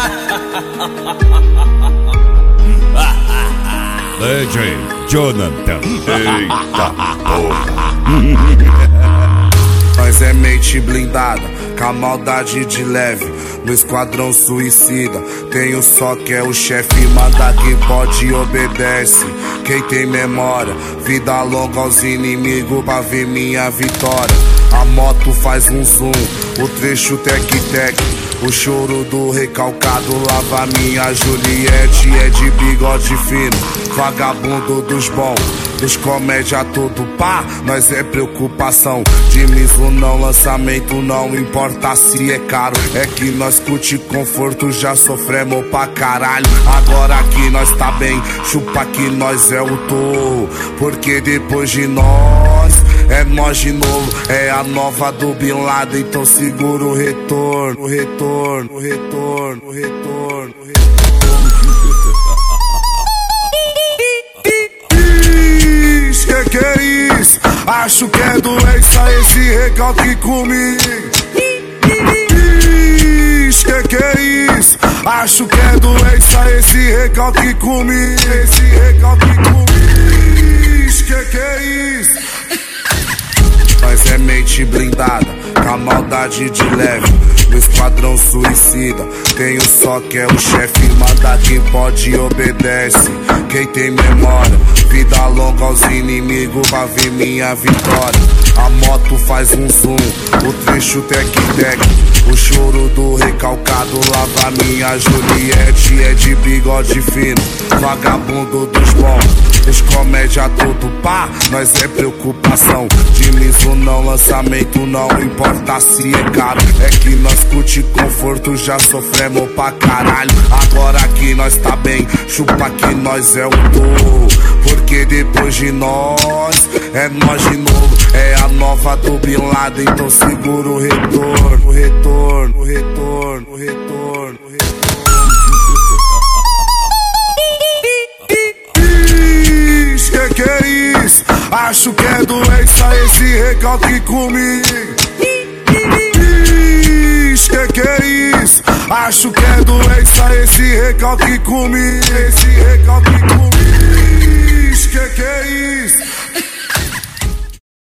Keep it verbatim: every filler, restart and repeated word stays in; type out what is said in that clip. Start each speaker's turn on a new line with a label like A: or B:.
A: D J Jonathan. Eita porra.
B: Nós é mente blindada, com a maldade de leve. No esquadrão suicida, tenho só que é o chefe. Manda quem pode e obedece. Quem tem memória, vida longa aos inimigos pra ver minha vitória. A moto faz um zoom, o trecho tec-tec. O choro do recalcado lava minha Juliette. É de bigode fino, vagabundo dos bons, dos comédia tudo pá, nós é preocupação. De miso não, lançamento não importa se é caro. É que nós curte conforto, já sofremos pra caralho. Agora que nós tá bem, chupa que nós é o touro. Porque depois de nós, é nós de novo. É a nova do Bin Laden, então segura o retorno. O retorno, o retorno, o retorno, o retorno. Que que é isso? Acho que é doença esse recalque comigo. Que que é isso? Acho que é doença esse recalque comigo. Esse recalque comigo. Que que é isso? Nós é mente blindada, com a maldade de leve. No esquadrão suicida, tenho só que é o chefe. Manda quem pode e obedece. Quem tem memória, vida longa aos inimigos pra ver minha vitória. A moto faz um zoom, o trecho tec-tec. O choro do recalcado lava minha Juliette. É de bigode fino, vagabundo dos bons, dos comédia tudo pá, nós é preocupação. De miso não, lançamento não importa se é caro. É que nós curte conforto, já sofremos pra caralho. Agora que nós tá bem, chupa que nós é o touro. Porque depois de nós, é nós de novo. É a nova do Bin Laden, então segura o retorno. O retorno, o retorno, o retorno, o retorno. Que que é isso? Acho que é doença esse recalque comigo. Que que é isso? Acho que é doença esse recalque comigo. Esse recalque comigo. Que que é isso?